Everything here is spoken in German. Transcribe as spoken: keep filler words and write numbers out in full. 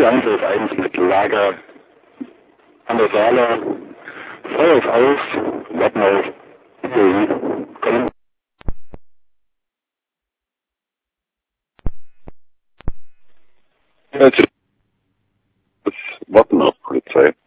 Angriff eins mit Lager an der Saale. Feuer ist aus, warten auf I O I. Kommen. Jetzt warten auf Polizei.